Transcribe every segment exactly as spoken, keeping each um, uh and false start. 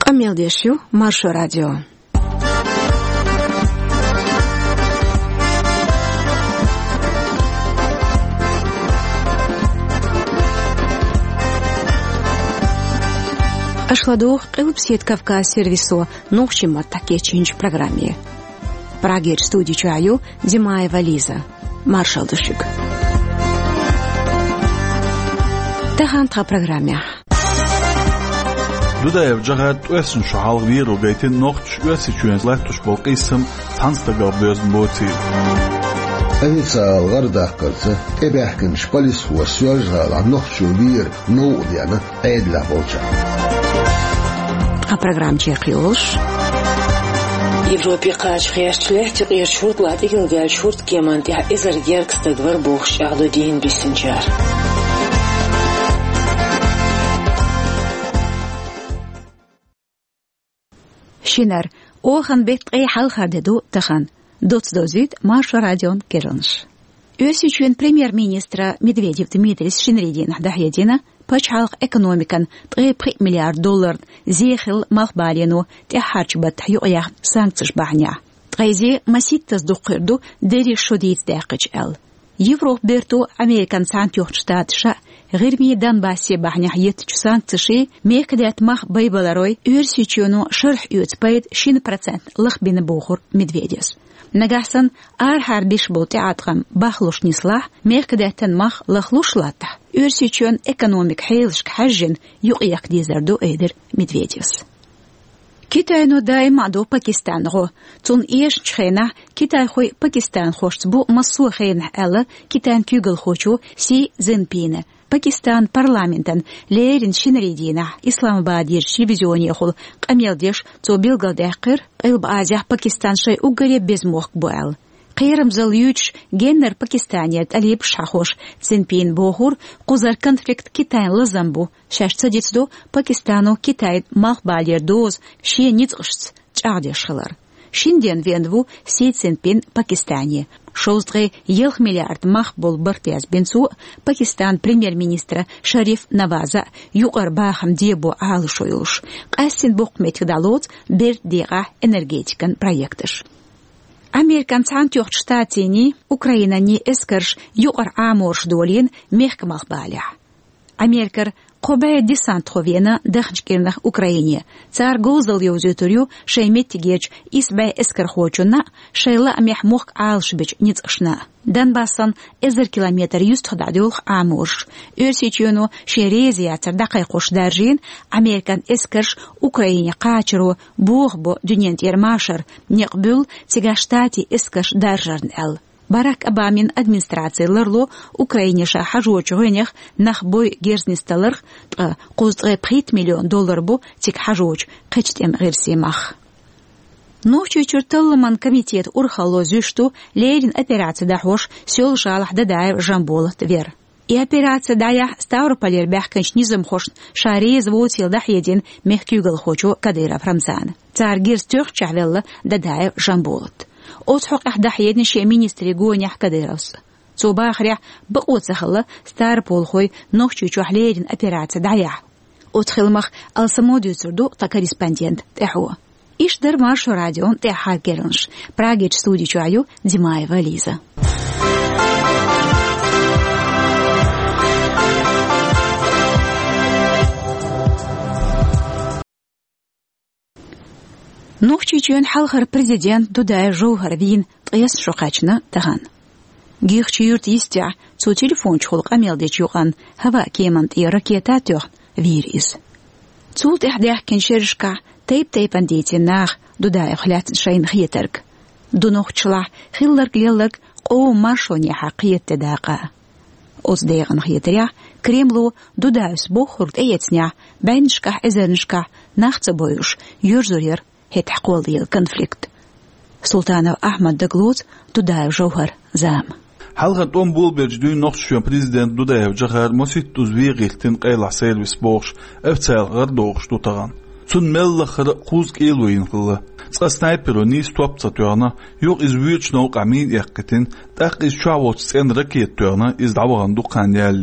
Камелдешью Маршо радио. Ашладух Кылпсет Кавказ сервису нухчима таке чинч программе. Прагер студии чаю Димаева Лиза. Маршал Душик. Тахантра программе. Дудаев жагат өсүн шахал виру гайтин нохч өсү чүен лактуш болкысым танстага бөзүн боти. Анисал гардаккарса эбэхкинш полис хуа сюажгала нохчу вир ноудяна эдла болча. А программ чекилш. Европе кач хяшлехт иршут ладигил галшут кемант я изер геркстад вар бохш агдодин бисинчар. Шинар охан бет эй халхадеду тахан доц дозит Маршо радион кернш. Өсүчүн премьер-министра Медведев Дмитрий Шинредин дахедина пачалык экономикан три миллиард доллар зехил махбалину те харчбат юя санкциш бахня. Трези маситтас дукырду дери шодит дакыч ал. Европ берту Американ Сантюх штатша غيرمي دانباسي بحني حيت санкциши мекдет мах байбаларой үрсичуну шарх үтпайд шин процент лых бин бухур Медведес. Нагасан ар харбиш болти атгам бахлуш нислах мекдетен мах лахлушлата. Үрсичун экономик хейлшк хажин юqyak дизерду эдер Медведес. Китайну дайма до Пакистанго. Тун еш чхена Китай хой Пакистан хошцбу массу хейн ала Китайн күгл хочу Си Цзиньпине. Пакистан парламентен лерин Шинредина Исламабад ер телевизионе хол камелдеш цо билгалдакыр ылб азя Пакистан шай угаре безмох буал. Кайрым зал юч геннер Пакистаният алип шахош Цзиньпин бохур кузар конфликт Китай лазамбу шашца децду Пакистану Китай махбалер доз шие ницгшц чагдешхалар. Шинден венву Си Цзиньпин Пакистане. Шоздре елх миллиард мах бол бартяз бенцу Пакистан премьер-министра Шариф Наваза югар бахам дебу алшоюш. Кассин бокмет далот бер дега энергетикан проектыш. Американ Сантюх штатини Украина не эскарш югар аморш долин мехкамах баля. Америкар Кобая десант ховена дахчкернах Украине. Цар гозал юзетурю шейметтигеч исбай эскар хочуна шейла мехмух алшбич ницшна. Донбассан эзер километр юстхдадулх амурш. Өрсичуну шерезия цардакай кош даржин Американ эскарш Украине качру бухбо дюнент ермашар некбул цегаштати эскаш даржарн эл. Барак Обамин администрация ларло Украиниша хажуочугенях нахбой герзнисталарх куздрэ пять миллион доллар бу тик хажуоч кычтем герсимах. Ночью черталман комитет урхало зюшту лерин операция дахош сел жалах дадаев жамболот вер. И операция дая Ставрополер бяхканч низам хош шари звотил дахедин мехкюгал хочу Кадыров Рамзан. Цар герстёх чавелла дадаев жамболот. أتحق أحد حياتنا شيء مينستري جونيح كديروس. صوبا خريح بقوت سخلة ستار بولخوي نخشوا شحلين أبيرات دعيح. أدخل مخ السموديو سردو تكاريسباندينت تحوا. إيش در مارشو راديون تحال كيرنش. براغيج ستوديو شعيو ديمايفا ليزا. Нухчичен халхар президент Дудай Жохар вин тъяс шокачна таган. Гихчи юрт истя цо телефон чхолк амелдеч юган хава кемант и ракета тёх вирис. Цулт ихдях кеншершка тейп тейпан дети нах Дудай хлят шайн хитерк. Дунохчла хиллар глеллак о маршоне хақиет даqa. Оздеган хитеря Кремлу Дудайс бохурт эецня байншка эзерншка нахца боюш юрзурер هت حقول دي الكونفليكت سلطان أحمد دغلوت دودايف جوهر زام حلقة أم بول بيجدون نقشون بريزيدنت دودايف جوهر مسيتوز ويغيلتين قيلع سيلويس بوش افتسال غردوغش دوتغان سن ملخر قوز كيلوين قلة سقا سنايبرو نيس توب تطيانا يوغ إز ويوش نوق عمين يقتين تاق إز شعوات سين ركيت تيانا إز دعوغان دوقان يالي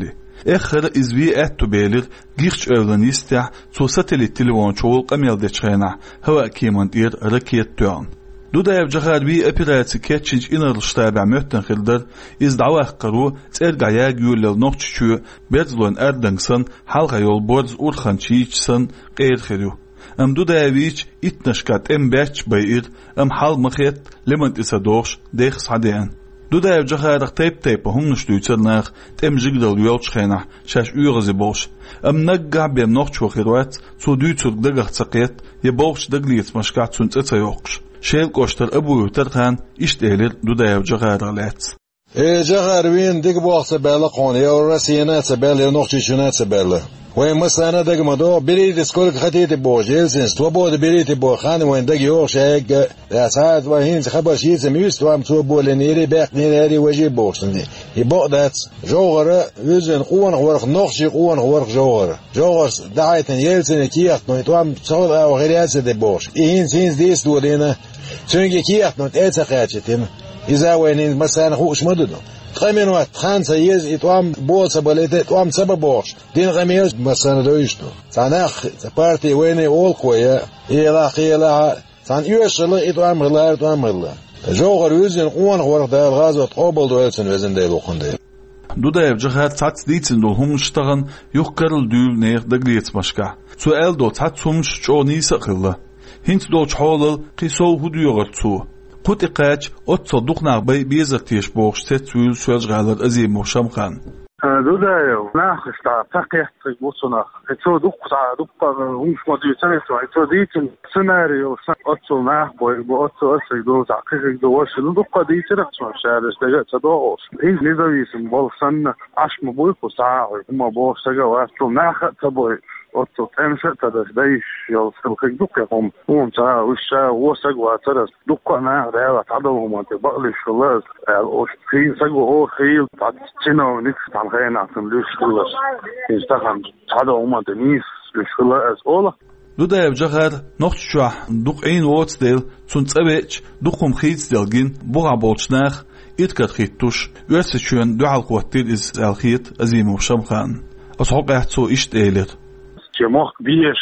آخر إزوي أتو بيلغ جيخش أولان يستع سو ساتليت تلوان شوول قميل ديشخينا هوا كيمان دير ركيت توان دودا يبجغار بي أبيراتي كاتشيج إنر الشتابع مهتن خلدر إز دعوة قرو تأرقع ياجيو للنوكتشو بيرزلون أردنسن حلقة يول بورز أورخانشيجسن غير خيرو أم دودا يبيج إتنشكات أم باتش باير أم حال مخيط لمن إسادوش ديخ صعدين دودا يبجغار تيب تيب هم نشتويتر ناخ تأم جيجدل يولش خينح شاش أورزي بوش أم نقع بيم نوكتشو خيروات سو دويتر دقاق تسقيت يبوش دقليت مشكات سنت إتسايوقش شيل كوشتر أبو يترخان إشتهلر دودا يبجغار غلات إيه جغار وين ديك بوخ سبالة قوني أو رسينا سبالة نوخشي شنات سبالة وين مسانا دق مدو بريد سكولك خطيت بوش يلسنس توبود بريد بوخان وين دق يوخش هيك ساعات وهين خبر شيء سميست وام توبو لنيري باق نيري وجي بوش يبقى دات جوغر يوزن قوان غورق نوخشي قوان غورق جوغر جوغر دعايتن يلسن كيخت نو توام صوت أو غيرات دي بوش إين سينز ديس دولينا سونجي كيخت نو تأتسقاتشتين إذا وين مسانا خوش مددو خمين وقت خمسة يز إتوام بوصة بليت إتوام سبب بوش دين غميز مسانا دويشتو تاناخ بارتي وين أول قوية إلا خيلا تان يوصل إتوام غلا إتوام غلا جوغر يوزن قوان غورق دا الغاز وتقابل دويلسن وزن ديلو قنديل دودا يبجغار تات ديتن دول هم شتغن يوكرل دول نير دقليت مشكا سؤال دو تات سومش جو نيسا قلة هنت دو چحولل قيسو هدو يغرتسو قوت إقاج أت صدق نعبي بيزرتيش بوش تتويل سوالج غالر أزيم وشام خان دودا يو ناخ استا تقيح تقبوصنا اتو دق دق همش مديو تنسو اتو ديتن سيناريو اتو ناخ بوي بو اتو اسي دو تعقيق دو وش دق ديتن اتو شارش دقا تدوغوش هيز نزويسن بولسن عشم بويكو ساعوي هما بوش تقا واتو ناخ تبوي أتو تمشي تدش دايش يوصل كي دقة هم هم تا وشة وسجوا ترى دقة ما رأى تعدوا ما تبقلش خلاص خيل سجوا هو خيل تعدينا ونكس عن خينا عشان ليش خلاص يستخدم تعدوا ما تنيس ليش خلاص أولا دودا يبجغار نقط شو دق عين واتس ديل تنتبهش دقهم خيت دلجين بوع بولشناخ إتكت خيتوش يرسشون دعاء القوتيل إز الخيت أزيم وشام خان أصحاب يحتسو إشت إيلر جماعة بيش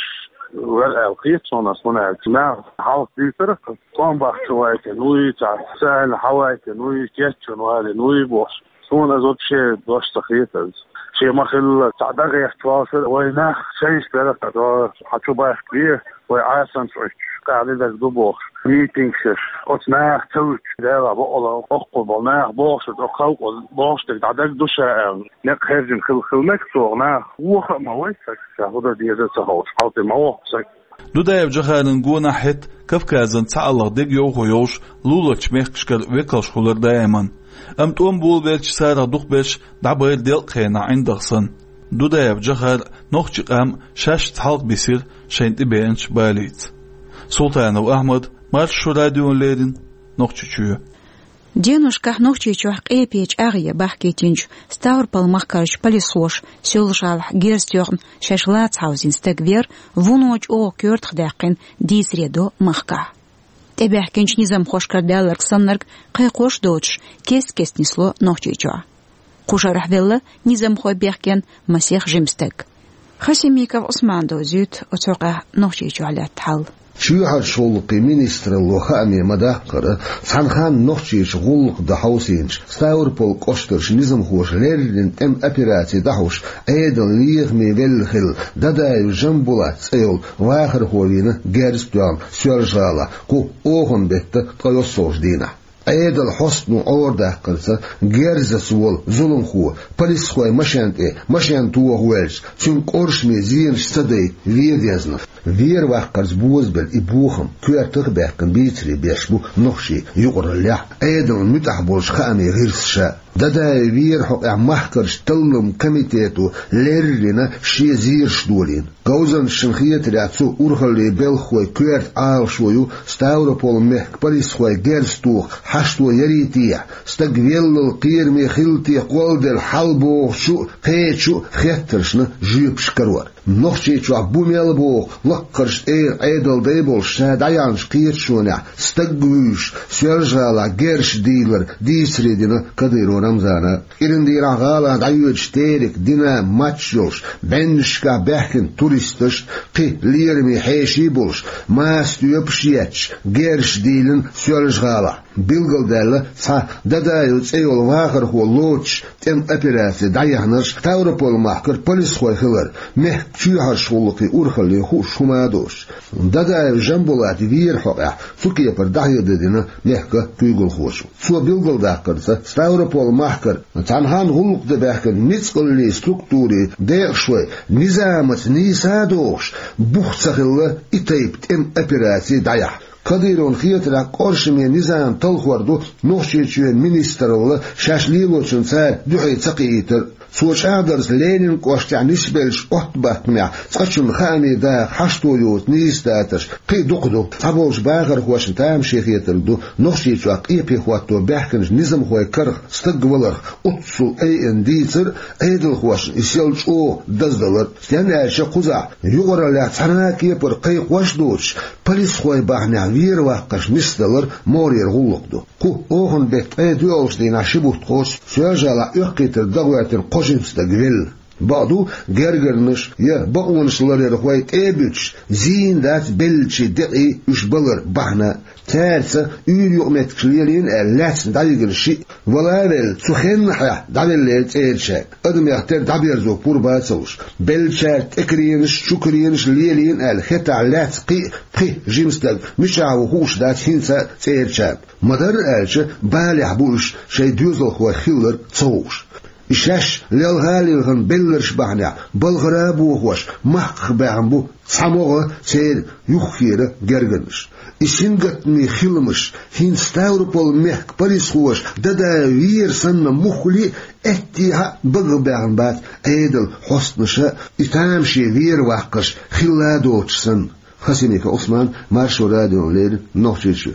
والأوقات صنع صنع اجتماع حاول تيسر قام بحثوات نوي تعسال حوات نوي كيتشن وهذا نوي بوش صنع زود شيء دوش تخيط شيء ما خل تعدق يحتواصل ويناخ شيء اشترك تعدق حتشو بايح كبير ويعاسن سويش قاعدة دبوخ ميتينغش أتناخ توش دارا بقلا أقل بناخ بوش أخوق بوش تعدق دوشة نقهرجن خل خل مكتور ناخ وخ ما ويسك هذا ديزة تهوش حاطي ما وحسك دودا يبجغارن قونا حت كفكازن تعلق ديق يوخو يوش لولك ميخشكر ويكلش خلر دائما أم تقوم بول بيلش سارة دوخ بيش دعبير ديل قينا عندغسن دودا يبجغار نوخش قام شاش تحلق بيسير شين تبينش باليت سلطان وأحمد مارش راديو ليدن نوخشيو Денушка ногчичух эпич агия бахкетинч стаур палмахкарч палисош сёлжал герстёрн шашлац хаузин стегвер вуноч о кёртх дакин дисредо махка тебяхкенч низам хошкардалар ксаннарг кайкош доч кес кес несло ногчичуа кушарахвелла низам хобяхкен масех жимстек хасимиков усман дозют оцока ногчичуалат хал شو هالشغل مينستر اللوخامي مداقرة سانخان نوخشيش غلق دحوسينش ستاور بول قشترش نظم خوش ليرلين ام ابيراتي دحوش ايدن ليغ مي بالخل دادايو جنبولات سيول واخر هولينا جارستوان سيرجالا قو اوغن بيت تقيوصوش دينا ايدل حسن عورده قرصة جارزة سوال ظلم خو بلس خوي مشانت ايه مشانت هو هوالش تون قرش مي زينش صدي وير ديزنا وير واقرز بوز بل ابوخم كوير تغباقن بيتري بيشبو نخشي يقر اللح ايدل متحبولش خامي غيرس شا دادا وير حق محكرش تلم كميتيتو ليرلينا شي زيرش دولين قوزن شنخية راتسو ارخلي بلخوي كوير آل شويو ستاوربول مهك بلس خوي جارستوخ حشتو يريتيح استقبل القير مي خلتي قولد الحلبو شو قيت شو خيترشنا جيب شكروار نخشي شو بوميل بو لقرش اير ايدل ديبل شادايان شقيت شونا استقوش سيرجالا جيرش ديلر ديسري دينا كديرو رمزانا إرن ديرا غالا دايوج تيرك دينا ماتشوش بنشكا بحكن توريستش قي ليرمي حيشي بولش ما ستيوبشيتش جيرش ديلن سيرجالا بيلغل دالا سا دادايوز ايول واغر هو لوتش تم ابيراسي دايانش تاوربول محكر بوليس خوي خلر مه تشيهر شغلقي أورخلي خوش شمادوش دادا جنبولات فير حقا سوكي پر داهي دينا مهكا تيغل خوش سو بيلغل داكرسا ستاوربول محكر تانهان غلق دباكر نيسقل لي ستركتوري دير شوي نظامت نيسادوش بوخسخل اتايب تم ابيراسي دايح كديرون خيترا قرشمي نظام تلخوردو نوشيچوين مينسترول شاشليلوچن سا دوحي تقيتر سوچ ادرس لينين قوشتع نسبلش احتبات مع تقشن خامي دا حشتو يوت نيستاتش قي دقدو تابوش باغر خوشن تام شيخيتر دو نوشيچو قيبي خواتو باحكنش نظام خوي كرخ استقبلر اتسو اي ان ديتر ايدل خوشن اسيلش او دزدلر ستيانا شقوزا يغرى لا تناكي پر قي قوشدوش بليس خوي باحنا وير واقش مستلر مورير غلقدو قو اوهن بيت اي دوش دينا شبوت خوش سيرجالا اقيتر دغواتر قوشنستقبل بعضو جرجرنش يا بقونشلر يرخويت ايبتش زين دات بلشي دقي يشبلر بحنا تارسة يور يقمت كليلين اللاتس دايقر شيء ولا بل تخين حيا دابل تيرشاك ادم يختار دابيرزو بورباتوش بلشار تكرينش شكرينش ليلين الخطع لات قي قي جيمستل مشاو خوش دات هنسا تيرشاك مدر الش بالح بوش شي دوزل خو خيلر تصوش إشاش للغالي غن بلرش بحنا بالغراب وغوش محق بعمبو ساموغا سير يخير جرجنش إشنقت مي خلمش هين ستاوربول محق باريس خوش دادا وير سن مخلي اتيها بغ بعمبات ايدل حسنشا اتامشي وير واقش خلادوش سن خسيميك عثمان مارشو راديو لير نوحجيشو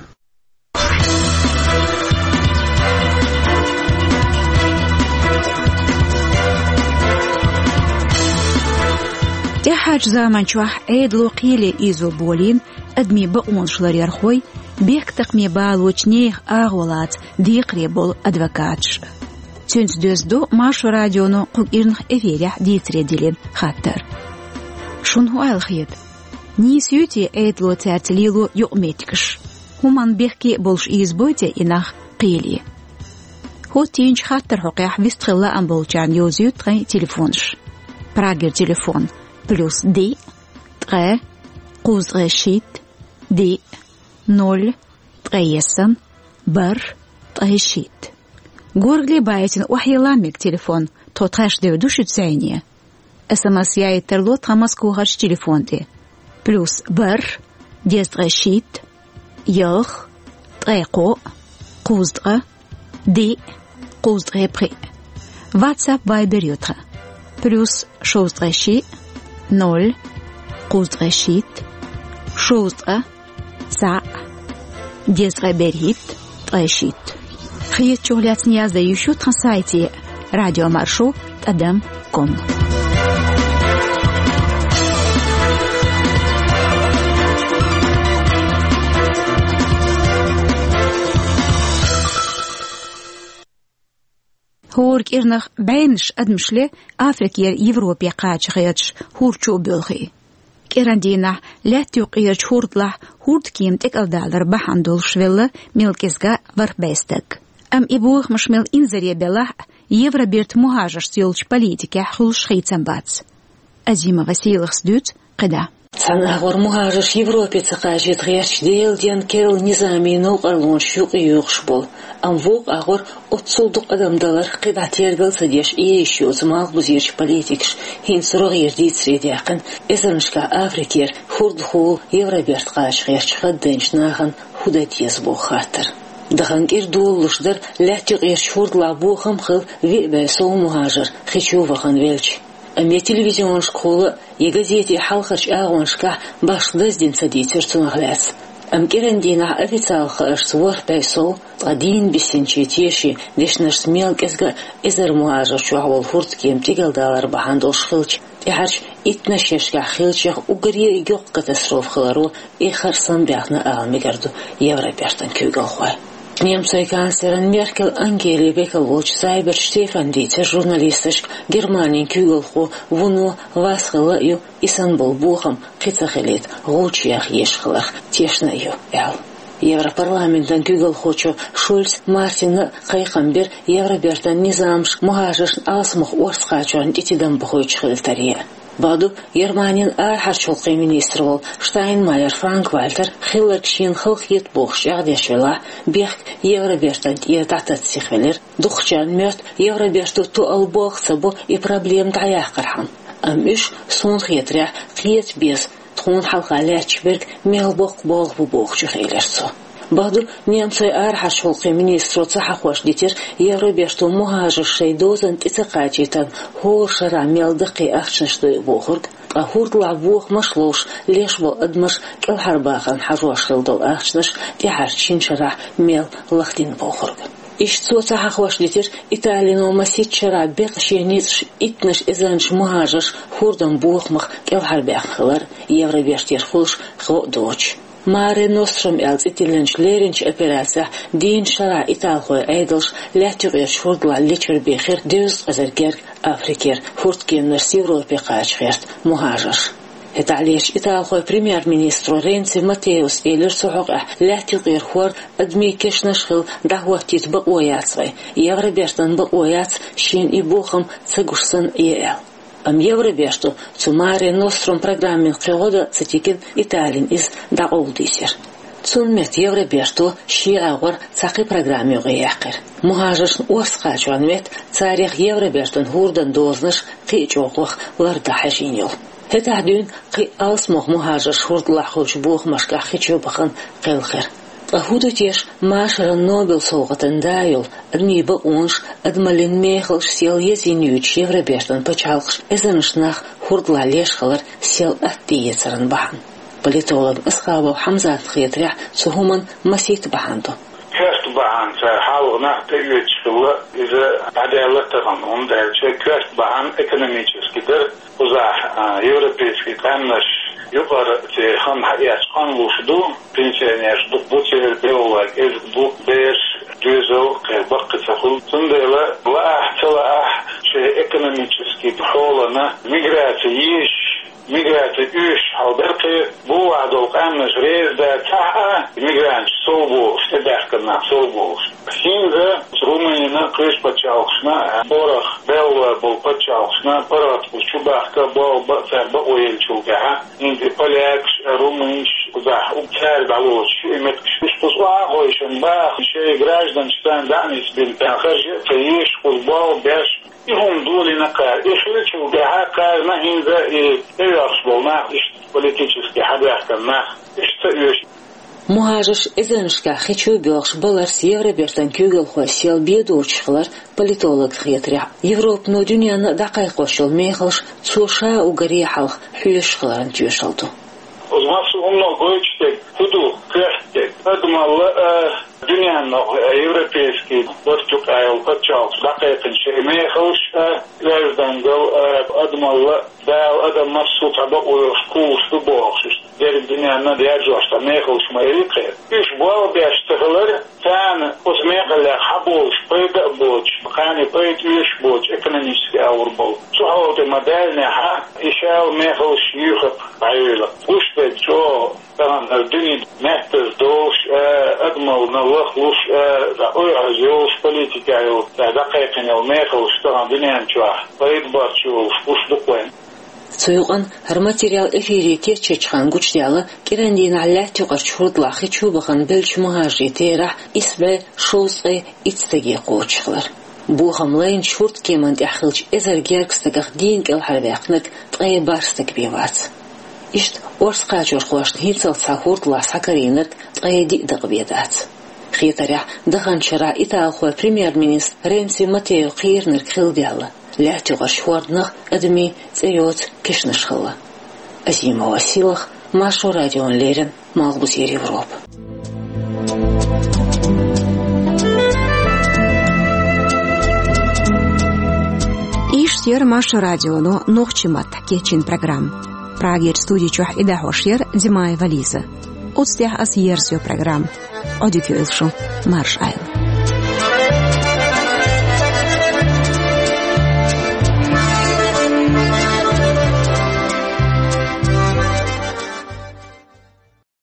حاج زمان شوح عيد لوقيلي إيزو بولين أدمي بقون شلر يرخوي بيك تقمي بالوش نيخ آغولات ديقري بول أدوكاتش تونس دوز دو مارشو راديونو قوك إرنخ إفيريح ديتري ديلين خاطر شون هو الخيط نيس يوتي عيد لو تارتليلو يؤميتكش همان بيكي بولش إيزبويتي إناخ قيلي هو تينش خاطر حقيح ويستخلا أن بولجان يوزيو تغي تليفونش براغر تليفون plus دي تغي قوز غشيت دي نول تغيسن بر تغيشيت غورغلي بايتين وحيلامك تليفون تو تغيش ديو دوشي تسعينية اسمس ياي ترلو تغمس كوغاش تليفون دي plus بر ديز تغيشيت يوخ تغيقو قوز تغي دي قوز تغي بري واتساب بايبر يوتغي plus شوز تغيشي نول قوزغة شيت شوزغة ساع ديزغة بريت طيشيت خيط شغلات نيازة يشو تنسايتي راديو مارشو تقدم كم هورك إرنخ بينش أدمشلي أفريقيا يوروبيا قاش خياتش هورشو بلخي كيراندينا لا تيقيرش هورتلح هورت كيمتك الدالر بحندول شويلة ميلكيسغا وربيستك أم إبوخ مشمل إنزريا بلح يوروبيرت مهاجر سيولش بوليتيكا حلش خيتسن باتس أزيما وسيلخ سدوت قدا تناغور مهاجر يوروبيا تقاجي تغيرش ديل ديان كيرل نظامي نوغرلون شوق يوغشبول أم فوق أغور أتصلدق أدم دلر قطع تيرغل سديش إيشيو زماغ بزيرش بوليتيكش هين سروغير ديت سريديقن إزرنشكا أفريكير خردخو يوروبيرت قاش غيرش خدينش ناغن خودت يزبو خاطر دخان كير دولش در لا تغير شورد لابوخم خل في بيسو مهاجر خيشو وخن ويلش أمي تلفزيون شكولة يغازيتي حلقش آغونشكا باش دزدين سديتر تنغلاس أم كيرن دينا أفيتال خرش صور بيسو قدين بسنشيتيشي ديش نرس ميل كسغا إزر مهاجر شو عوال فورد كيم تيغل دالر بحاندوش خلش إحرش إتنشيش كخيلشيخ وقريه يوق كتسروف خلارو إخرسان بيخنا آلمي قردو يورا بيرتن كيوغل خواه. Немцы канцлерен Меркель Ангели Бекелвоч Сайбер Штефан Дитер журналистыш Германии кюгелху вуну васхылаю Истанбул бухам қицахелет гучиях ешхылах тешнаю әл. Европарламенттен кюгелхучу Шульц Мартин Қайқамбер Евробертен низамш мухажыш асмух орсқачуан итидам бұхойч хылтария. Баду Германиян архарчулқи министр бол Штайнмайер Франк Вальтер хиллер кшин хылхит бухш ягдешвела бех Евробертен ертатат сихвелер духчан мёрт Евроберту ту албохса бу и проблем таях кархан. Ам үш сон хитря қиет без тхун халқа лячберг мелбох бол бу бухчу хейлерсо. Баду немцы архарчулқи министру цахахош дитер Евроберту мухажыр шейдозан тицақачитан хошара мелдықи ахчнышты бухург ахурдла бух машлош лешбо адмаш келхарбахан хажуашылдал ахчныш тихарчин шара мел лахтин бухург. Ишцо цахахош дитер Италино масит шара беқ шенец итныш изанш мухажыш хурдан бухмах келхарбахылар Евробертер хулш хо доч. Маре Ностром элцитиленч леренч операция дин шара Италхой айдалш лятюгеш хурдла личер бехер дюз азергерг Африкер хурткеннер с Европе качхерт мухажыш. Это алеш Италхой премьер-министру Ренци Матеус элер сухоға лятюгер хор адми кешнашхыл дахуатит ба ояцвай. Евробертан ба ояц шин и бухам цигушсан ел. Ам Евроберту цумаре Ностром программин қиғода цитикин Италин из дағолдисер. Цунмет Евроберту ши ағыр цақи программе ғияқыр. Мухажышын орсқа жуанмет царих Евробертун хурдан дозныш қи жоғық ларда хажинел. Это дюн қи алсмох мухажыш хурдлахуч бух машқа хичу бақын қилқыр. Ахуду теш машара Нобел соғытын дайыл, адми ба онш, адмалин мейхылш сел езинюч Евробертан пачалқш, эзанышнах хурдла лешхалар сел атти ецаран бахан. Политолог Исхабов Хамзат Хитря сухуман масит баханду. Кверт бахан цар халғнах тегечкілі изі адайлаттығын, он дәлче кверт бахан экономический дыр, узах европейский қаннаш yukarı han hayat kan luşdu pensioner bu çevrede ez bu beş düzo bakı çakıl tundela va çala şey ekonomический холана migratsiya iş migratsiya iş halbuki bu adolqanmış rezde ta migrant soğuğu işte derkana soğuğu şimdi Rumıniya kış paçalışına boraq belva bol paçalışına parat bu çubaqda bol batsa oyelçulga indi Polyak Rumыш da uçar dalos emet что очень бах şey граждан штан данис бин танхарж фейш футбол беш и он доли на кар и швечулга кар на инда и эварсбол на политический хабарка на что Мухажыш эзеншка хичу бёрш баларс Евробертан кюгел хосел бедурчхлар политолог хитря. Европ но дюняны дақай қошыл мейхылш цуша угарихалх хүлешхларын тюшалду. Узмасу умно гойчтек худу кэхтек. Адмалла дюняны европейский бостук айл пачал дақайқын шей мейхылш ләждангыл адмалла дәл адам марсу таба ойош кулсты боқшыш. Дер дünyanın diğer coşta meyxılışma elikə. Üç bol bəştəğilər tən os meyxələ xaboluş, payda bolç, qani payd üç bolç, ekonomisi avur bol. Suhavda modelne ha, işəl meyxılış yıxıb ayılıq. Uşda co, tamamlar dünya məhtiz doğuş, admalına vaqluş, da oy azyoş politikayı, da daqayqın el meyxılış, tamam dünyanın çoğ, payd barçı oluş, uşduqlayın. Цуйган хар материал эфири терчечхан гучдялы керендин аллах тюгар чурдла хичубахан белч мухажи тера исбе шоусы ицтеги қоучхлар. Бу хамлайн чурд кеманд яхылч эзергеркстагах дин кел харвяқнак тғай барстак бивац. Ишт орсқа жорқуашн хицал сахурдла сакаринак тғай дидық бедац. Хитаря дыханчара Италхуа премьер-министр Ренци Матео Қирнер кхилдялы. لا تغشورنخ أدمي تيوت كشنشخلا أزيما وسيلخ ماشو راديون ليرن مالبوسير يوروب эфир Маша радиону нохчимат кечин программ. Прагер студии чух ида хошер Димай Вализа. Отстях ас ерсио программ. Одикюэлшу Марш Айл.